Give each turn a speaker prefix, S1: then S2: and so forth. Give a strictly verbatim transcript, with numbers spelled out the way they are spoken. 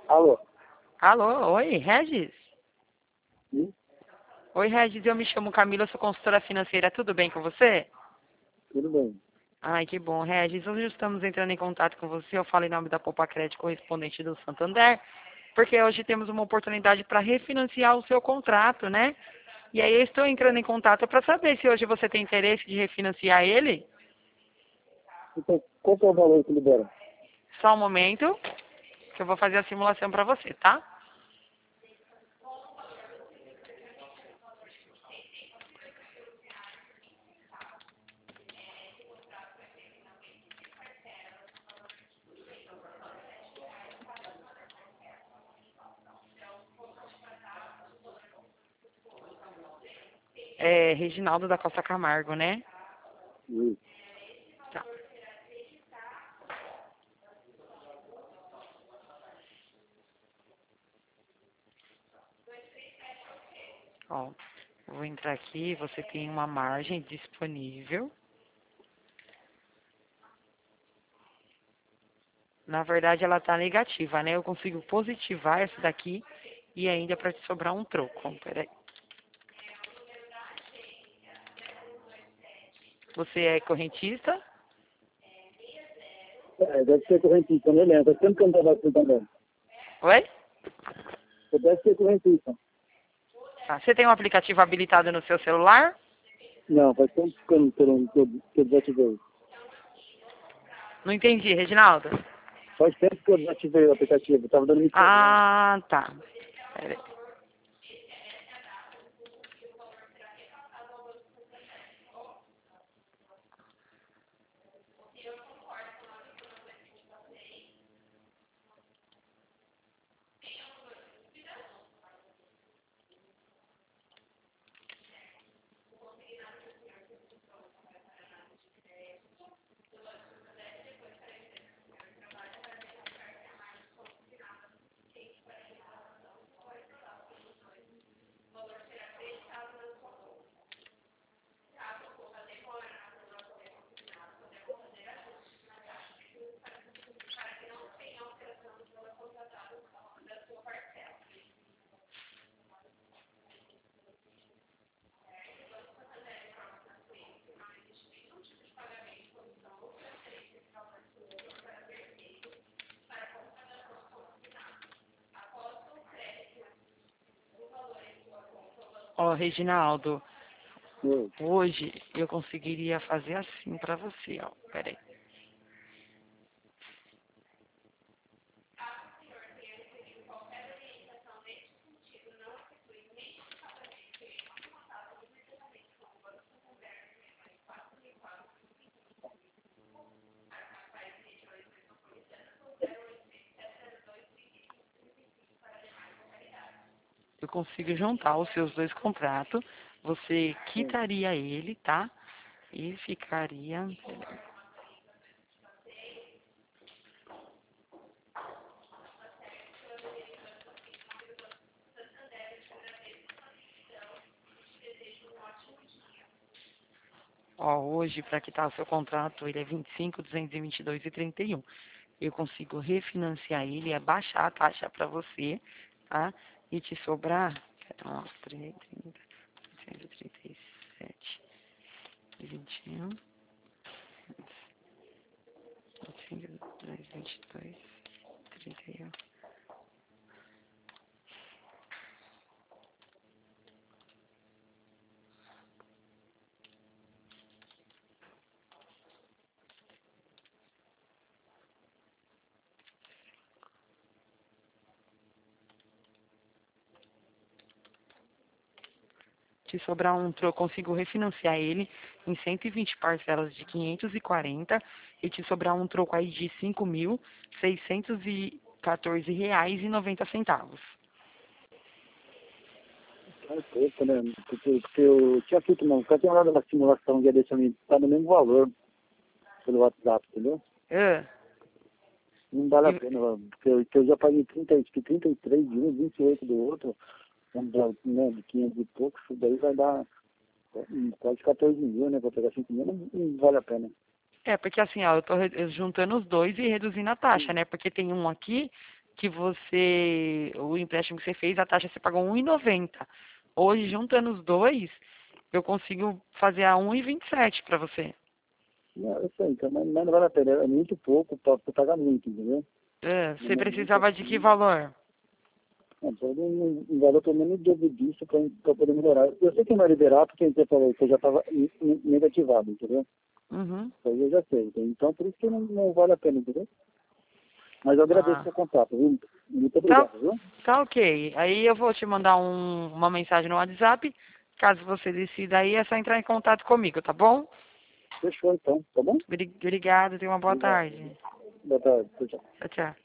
S1: Alô?
S2: Alô, oi, Regis?
S1: Sim?
S2: Oi, Regis, eu me chamo Camila, sou consultora financeira, tudo bem com você?
S1: Tudo bem.
S2: Ai, que bom, Regis. Hoje estamos entrando em contato com você, eu falo em nome da Poupa Crédito correspondente do Santander, porque hoje temos uma oportunidade para refinanciar o seu contrato, né? E aí eu estou entrando em contato para saber se hoje você tem interesse de refinanciar ele.
S1: Então, qual que é o valor que libera?
S2: Só um momento, que eu vou fazer a simulação para você, tá? É Reginaldo da Costa Camargo, né?
S1: Sim.
S2: Tá. Ó, eu vou entrar aqui, você tem uma margem disponível. Na verdade, ela tá negativa, né? Eu consigo positivar essa daqui e ainda para te sobrar um troco. Peraí. Você é correntista?
S1: É, deve ser correntista, não lembro. Faz tempo que eu não trabalho com também.
S2: Oi?
S1: Você deve ser correntista.
S2: Tá. Você tem um aplicativo habilitado no seu celular?
S1: Não, faz tempo que eu não que eu, que eu, que eu desativei.
S2: Não entendi, Reginaldo.
S1: Faz tempo que eu desativei o aplicativo. Tava dando muito problema.
S2: Ah, tá. Peraí. Ó, Reginaldo,
S1: Sim.
S2: hoje eu conseguiria fazer assim pra você, ó. Peraí. Eu consigo juntar os seus dois contratos. Você
S1: Sim.
S2: quitaria ele, tá? E ficaria. Ó, hoje, para quitar o seu contrato, ele é vinte e cinco, duzentos e vinte e dois e trinta e um. Eu consigo refinanciar ele, abaixar a taxa para você, tá? E te sobrar, ó, trinta, cento e trinta e sete, vinte e um, vinte e cinco, vinte e dois, trinta e um. Te sobrar um, eu consigo refinanciar ele em cento e vinte parcelas de quinhentos e quarenta e te sobrar um troco aí de cinco mil seiscentos e quatorze reais e noventa centavos.
S1: É pouco, né? Porque, porque eu tinha feito uma... Eu tinha olhado uma simulação de adestamento. Tá no mesmo valor pelo WhatsApp, entendeu?
S2: Ah,
S1: Não vale a
S2: e,
S1: pena, porque eu, porque eu já paguei trinta, acho que trinta e três de um, vinte e oito do outro. Vamos dar, né, de quinhentos e pouco, isso daí vai dar hum, quase quatorze mil, né? Para pegar cinco mil, não, não vale a pena.
S2: é, porque assim, ó, eu tô re- juntando os dois e reduzindo a taxa,
S1: Sim.
S2: né? Porque tem um aqui que você, o empréstimo que você fez, a taxa você pagou um e noventa. Hoje, juntando os dois, eu consigo fazer a um e vinte e sete para você.
S1: Não, eu sei, então, mas, mas não vale a pena, é muito pouco para pagar muito, entendeu?
S2: É, você
S1: Não é muito
S2: precisava de que
S1: assim.
S2: valor?
S1: Não, pode um, um valor pelo menos dobro disso para poder melhorar. Eu sei que não vai liberar porque você falou que eu já estava negativado, entendeu?
S2: Uhum.
S1: Isso aí eu já sei. Então por isso que não, não vale a pena, entendeu? Mas eu agradeço o
S2: Ah,
S1: seu contato, viu? Muito
S2: tá,
S1: obrigado, viu?
S2: tá ok. Aí eu vou te mandar um, uma mensagem no WhatsApp. Caso você decida aí, é só entrar em contato comigo, tá bom?
S1: Fechou então, tá bom?
S2: Obri- Obrigada, tenha uma boa
S1: Obrigado.
S2: tarde.
S1: Boa tarde, tchau, tchau.
S2: Tchau, tchau.